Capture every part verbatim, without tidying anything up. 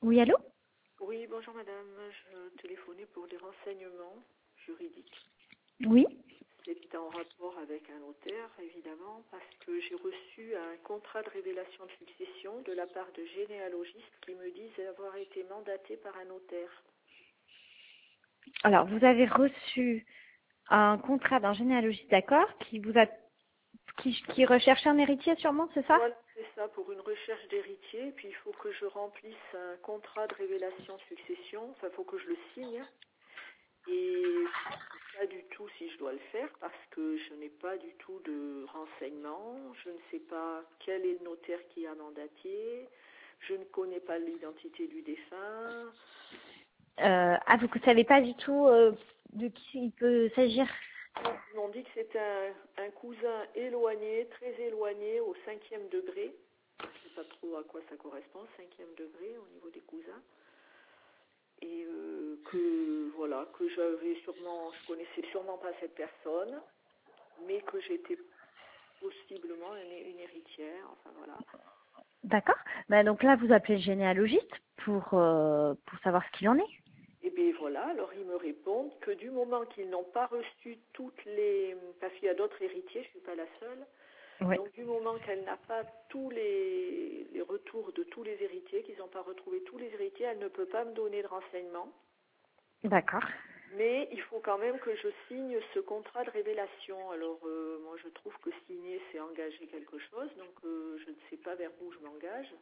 Oui, allô? Oui, bonjour madame, je téléphonais pour des renseignements juridiques. Oui. C'est en rapport avec un notaire, évidemment, parce que j'ai reçu un contrat de révélation de succession de la part de généalogistes qui me disent avoir été mandatés par un notaire. Alors, vous avez reçu un contrat d'un généalogiste, d'accord, qui vous a qui, qui recherche un héritier sûrement, c'est ça? Voilà, c'est ça, pour une recherche d'héritier, puis il faut que je remplisse un contrat de révélation de succession, enfin, il faut que je le signe. Et je ne sais pas du tout si je dois le faire parce que je n'ai pas du tout de renseignements. Je ne sais pas quel est le notaire qui a mandaté. Je ne connais pas l'identité du défunt. Euh, ah, vous ne savez pas du tout euh, de qui il peut s'agir? Ils m'ont dit que c'était un, un cousin éloigné, très éloigné au cinquième degré. Je ne sais pas trop à quoi ça correspond, cinquième degré au niveau des cousins. Et euh, que voilà, que j'avais sûrement, je connaissais sûrement pas cette personne, mais que j'étais possiblement une, une héritière, enfin voilà. D'accord. Bah, donc là, vous appelez le généalogiste pour, euh, pour savoir ce qu'il en est. Et bien voilà, alors ils me répondent que du moment qu'ils n'ont pas reçu toutes les... Parce qu'il y a d'autres héritiers, je ne suis pas la seule. Oui. Donc du moment qu'elle n'a pas tous les, les retours de tous les héritiers, qu'ils n'ont pas retrouvé tous les héritiers, elle ne peut pas me donner de renseignements. D'accord. Mais il faut quand même que je signe ce contrat de révélation. Alors euh, moi je trouve que signer c'est engager quelque chose, donc euh, je ne sais pas vers où je m'engage.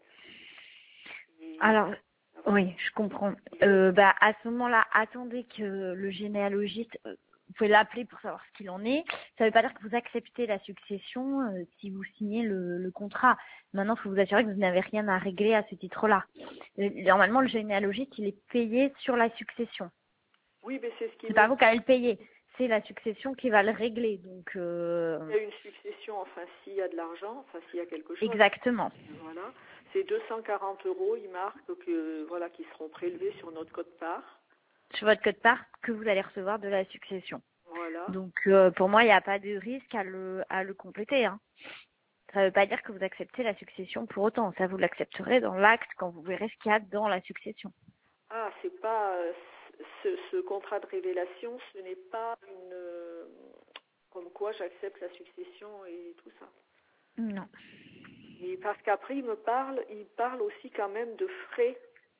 Et Alors, savoir oui, je comprends. Euh, bah, à ce moment-là, attendez que le généalogiste, euh, vous pouvez l'appeler pour savoir ce qu'il en est. Ça ne veut pas dire que vous acceptez la succession euh, si vous signez le, le contrat. Maintenant, il faut vous assurer que vous n'avez rien à régler à ce titre-là. Euh, Normalement, le généalogiste, il est payé sur la succession. oui, mais c'est ce qui C'est me pas vous dit. qui allez le payer. C'est la succession qui va le régler. Donc, euh, Il y a une succession, enfin s'il y a de l'argent, enfin s'il y a quelque chose, exactement. voilà. C'est deux cent quarante euros, il marque que voilà, qui seront prélevés sur notre code-part. Sur votre code-part que vous allez recevoir de la succession. Voilà. Donc, euh, pour moi, il n'y a pas de risque à le, à le compléter, hein. Ça ne veut pas dire que vous acceptez la succession pour autant. Ça, vous l'accepterez dans l'acte quand vous verrez ce qu'il y a dans la succession. Ah, c'est pas euh, ce, ce contrat de révélation, ce n'est pas une euh, comme quoi j'accepte la succession et tout ça. Non. Et parce qu'après il me parle, il parle aussi quand même de frais.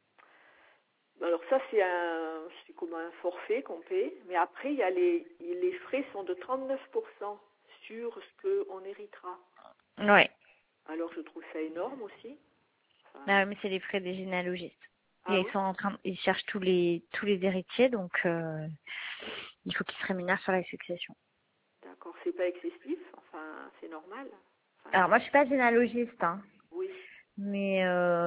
Alors ça c'est un c'est comme un forfait qu'on paie, mais après il y a les les frais sont de trente-neuf pour cent sur ce qu'on héritera. Ouais. Alors je trouve ça énorme aussi. Enfin, Ah, mais c'est les frais des généalogistes. ah Et ils oui, sont en train, ils cherchent tous les tous les héritiers, donc euh, il faut qu'ils se rémunèrent sur la succession. d'accord, c'est pas excessif, enfin c'est normal. Enfin, Alors moi, je suis pas généalogiste, hein, oui, mais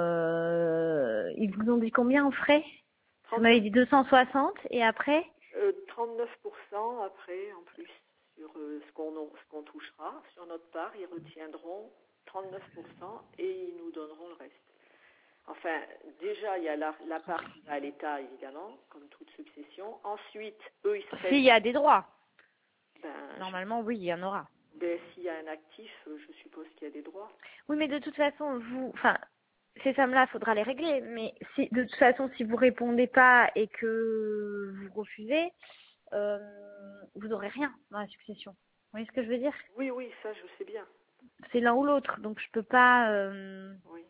euh, ils vous ont dit combien en frais? Vous m'avez trente-neuf, dit deux cent soixante et après? euh, trente-neuf pour cent après en plus sur euh, ce qu'on ce qu'on touchera sur notre part, ils retiendront trente-neuf pour cent et ils nous donneront le reste. Enfin, déjà, il y a la, la part qui va à l'État, évidemment, comme toute succession. Ensuite, eux, ils se S'il prennent, y a des droits. ben, Normalement, oui, il y en aura. je- ben, s'il y a un actif, euh, je suppose qu'il y a des droits. Oui, mais de toute façon, vous, enfin, ces sommes-là, faudra les régler. Mais si, de toute façon, si vous répondez pas et que vous refusez, euh, vous aurez rien dans la succession. Vous voyez ce que je veux dire? Oui, oui, ça, je sais bien. C'est l'un ou l'autre, donc je peux pas. Euh... Oui.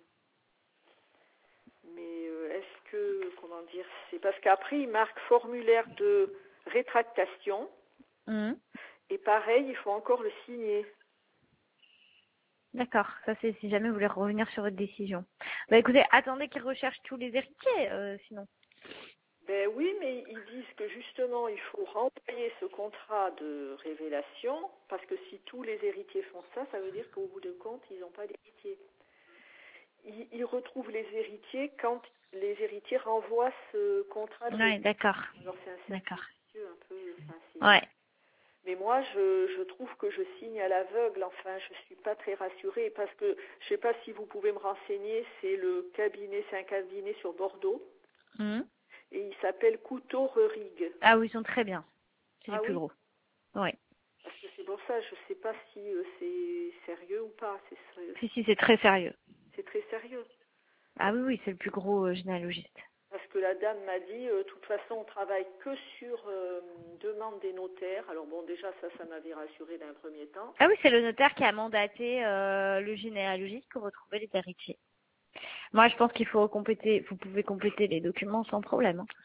Mais euh, est-ce que, comment dire, c'est parce qu'après, ils marquent formulaire de rétractation. hum, Et pareil, il faut encore le signer. D'accord, ça c'est si jamais vous voulez revenir sur votre décision. Bah écoutez, attendez qu'ils recherchent tous les héritiers, euh, sinon. Ben oui, mais ils disent que justement, il faut renvoyer ce contrat de révélation, parce que si tous les héritiers font ça, ça veut dire qu'au bout de compte, ils n'ont pas d'héritiers. Ils, ils retrouvent les héritiers quand les héritiers renvoient ce contrat de Ouais, révélation. d'accord, Alors c'est un cercle d'accord. vicieux un peu. Enfin, c'est... Ouais. Mais moi, je, je trouve que je signe à l'aveugle. Enfin, je suis pas très rassurée parce que je sais pas si vous pouvez me renseigner. C'est le cabinet, c'est un cabinet sur Bordeaux Hum. et il s'appelle Couteau Rerigue. Ah oui, ils sont très bien. C'est les Ah plus oui, gros. Oui. parce que c'est pour ça, je sais pas si euh, c'est sérieux ou pas. C'est, Si, si, c'est très sérieux. c'est très sérieux. Ah oui, oui, c'est le plus gros euh, généalogiste. Parce que la dame m'a dit, euh, de toute façon, on travaille que sur euh, demande des notaires. Alors bon, déjà, ça, ça m'avait rassuré d'un premier temps. Ah oui, c'est le notaire qui a mandaté euh, le généalogiste pour retrouver les héritiers. Moi, je pense qu'il faut compléter, vous pouvez compléter les documents sans problème, hein,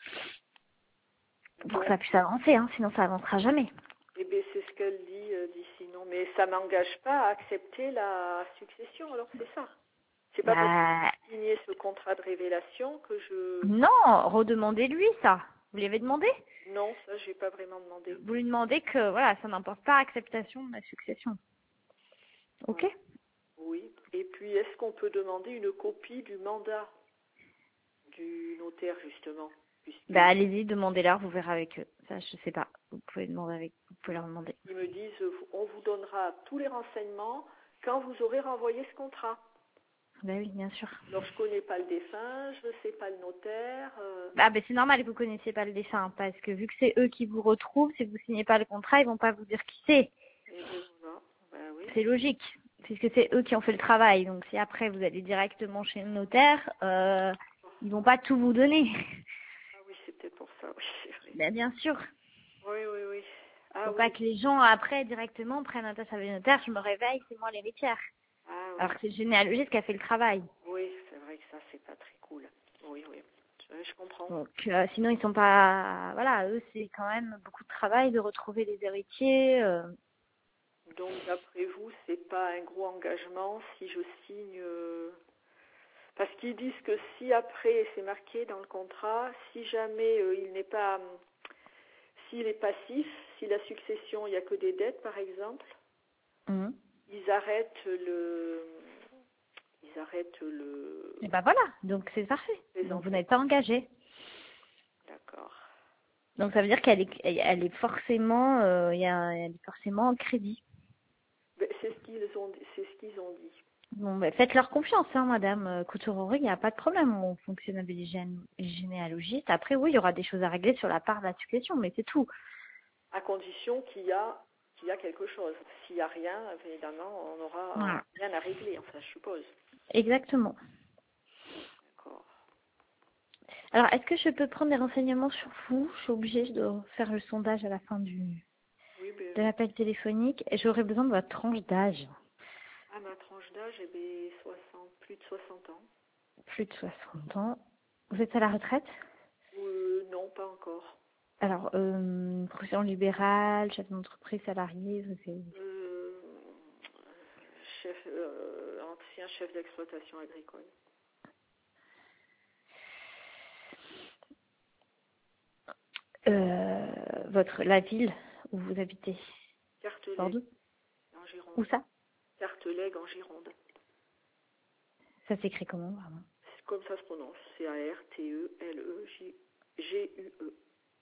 pour que Donc, ça puisse avancer, hein, sinon ça avancera jamais. eh bien, c'est ce qu'elle dit, euh, dit sinon. Mais ça m'engage pas à accepter la succession, alors c'est ça. C'est pas parce que Bah, j'ai signé ce contrat de révélation que je... non, redemandez-lui ça. Vous lui avez demandé? Non, ça, j'ai pas vraiment demandé. Vous lui demandez que, voilà, ça n'importe pas acceptation de la succession. Ok? Voilà. Oui. Et puis, est-ce qu'on peut demander une copie du mandat du notaire, justement, puisque Bah, allez-y, demandez-leur, vous verrez avec eux. Ça, je sais pas. Vous pouvez demander avec, vous pouvez leur demander. ils me disent, euh, on vous donnera tous les renseignements quand vous aurez renvoyé ce contrat. Bah oui, bien sûr. Alors, je connais pas le défunt, je ne sais pas le notaire. euh, Ah, ben c'est normal que vous connaissiez pas le défunt, parce que vu que c'est eux qui vous retrouvent, si vous signez pas le contrat, ils vont pas vous dire qui c'est. et ben voilà. Ben oui. C'est logique, puisque c'est eux qui ont fait le travail. Donc si après vous allez directement chez le notaire, euh, ils vont pas tout vous donner. Ah oui, c'est peut-être pour ça, oui, c'est vrai. Ben bien sûr. Oui, oui, oui. Ah Faut oui. pas que les gens après directement prennent un test avec le notaire, je me réveille, c'est moi l'héritière. Ah oui. Alors que c'est le généalogiste qui a fait le travail. Oui, c'est vrai que ça, c'est pas très cool. Oui, oui. Je, je comprends. Donc euh, sinon ils sont pas, voilà, eux c'est quand même beaucoup de travail de retrouver les héritiers. euh. Donc, d'après vous, c'est pas un gros engagement si je signe... euh, Parce qu'ils disent que si après, c'est marqué dans le contrat, si jamais euh, il n'est pas... hum, S'il est passif, si la succession, il n'y a que des dettes, par exemple, Mhm. ils arrêtent le... Ils arrêtent le... Et ben voilà, donc c'est parfait. les Donc vous enseignements. n'êtes pas engagé. D'accord. Donc ça veut dire qu'elle est, elle est forcément, euh, il y a, elle est forcément en crédit. Ben, c'est ce qu'ils ont, c'est ce qu'ils ont dit. Bon, ben, faites-leur confiance, hein, Madame euh, Couturori, il n'y a pas de problème. On fonctionne avec les gén- généalogistes. Après, oui, il y aura des choses à régler sur la part de la succession, mais c'est tout. À condition qu'il y a, qu'il y a quelque chose. S'il n'y a rien, évidemment, on n'aura Voilà. rien à régler, enfin, je suppose. Exactement. D'accord. Alors, est-ce que je peux prendre des renseignements sur vous? Je suis obligée de faire le sondage à la fin du, Oui, ben, de l'appel téléphonique. Et j'aurais besoin de votre tranche d'âge. à ma tranche d'âge, eh ben, soixante, plus de soixante ans. Plus de soixante ans. Vous êtes à la retraite? Euh, non, pas encore. Alors, euh, profession libérale, chef d'entreprise, salarié, vous êtes- Euh, chef, euh, ancien chef d'exploitation agricole. euh, votre, la ville où vous habitez. Carteleg, Bordeaux? en Où Gironde. ça? Carteleg, en Gironde. Ça s'écrit comment, vraiment? C'est comme ça se prononce. C A R T E L E G U E.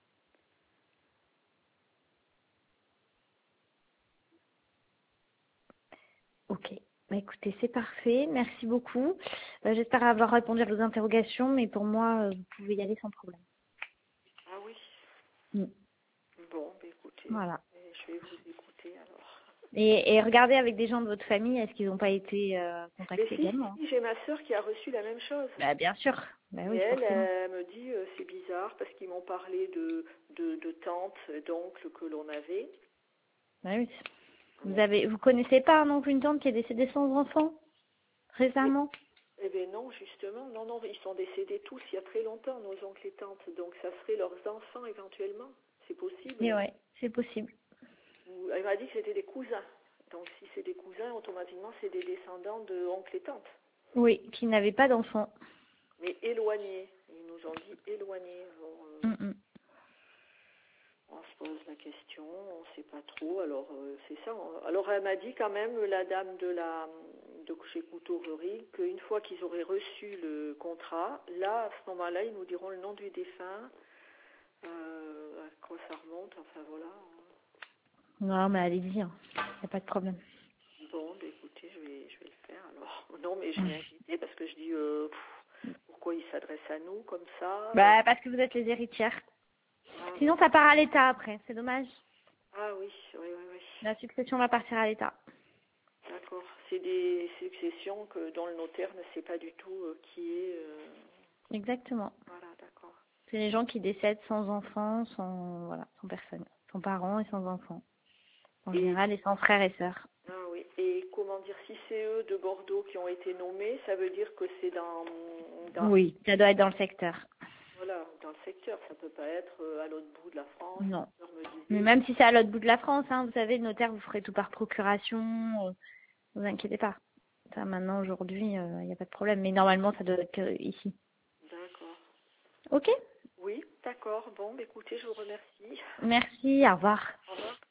Ok. Bah, écoutez, c'est parfait. Merci beaucoup. Euh, j'espère avoir répondu à vos interrogations, mais pour moi, euh, vous pouvez y aller sans problème. Ah oui. Mm. Bon, ben écoutez, Voilà. eh, je vais vous écouter alors. Et, et regardez avec des gens de votre famille, est-ce qu'ils n'ont pas été euh, Mais contactés si, également? si, j'ai ma sœur qui a reçu la même chose. Bah bien sûr. Bah Et oui, elle, forcément. elle me dit, euh, c'est bizarre parce qu'ils m'ont parlé de, de, de tantes, d'oncles que l'on avait. Bah oui. Vous Mais, avez, vous connaissez pas un oncle, une tante qui est décédé sans enfant mais- récemment? eh bien non, justement, non, non, ils sont décédés tous il y a très longtemps, nos oncles et tantes. Donc ça serait leurs enfants éventuellement. C'est Et possible. ouais, c'est possible. Ou- Elle m'a dit que c'était des cousins. Donc si c'est des cousins, automatiquement c'est des descendants de oncles et tantes. Oui, qui n'avait pas d'enfant. Mais éloignés. Ils nous ont dit éloignés. Alors, euh, Mm, mm. on se pose la question, on ne sait pas trop. Alors euh, c'est ça. Alors elle m'a dit quand même, la dame de la de chez Couturerie, qu'une fois qu'ils auraient reçu le contrat, là à ce moment-là, ils nous diront le nom du défunt, euh, à quoi ça remonte. Enfin voilà. Non, mais allez-y, hein. Y a pas de problème. Bon, bah, écoutez, je vais je vais le faire alors. Non, mais je l'ai inquiété parce que je dis euh, pff, pourquoi il s'adresse à nous comme ça. euh. Bah, parce que vous êtes les héritières. Ah, Sinon, ça part à l'État après. C'est dommage. ah oui, oui, oui, oui. La succession va partir à l'État. D'accord. c'est des successions que, dont le notaire ne sait pas du tout euh, qui est. euh, Exactement. Voilà, d'accord. C'est les gens qui décèdent sans enfants, sans, voilà, sans personne, sans parents et sans enfants. En Et, général, et sans frères et sœurs. ah oui. Et comment dire, si c'est eux de Bordeaux qui ont été nommés, ça veut dire que c'est dans, dans, Oui, ça doit être dans le secteur. voilà, dans le secteur. Ça peut pas être euh, à l'autre bout de la France. Non. Le notaire me Mais disait, même si c'est à l'autre bout de la France, hein, vous savez, le notaire, vous ferez tout par procuration. Euh, vous inquiétez pas. Ça, maintenant, aujourd'hui, il n'y a pas de problème. Mais normalement, ça doit être euh, ici. d'accord. Ok. Oui, d'accord. Bon, bah, écoutez, je vous remercie. Merci, au revoir. Au revoir.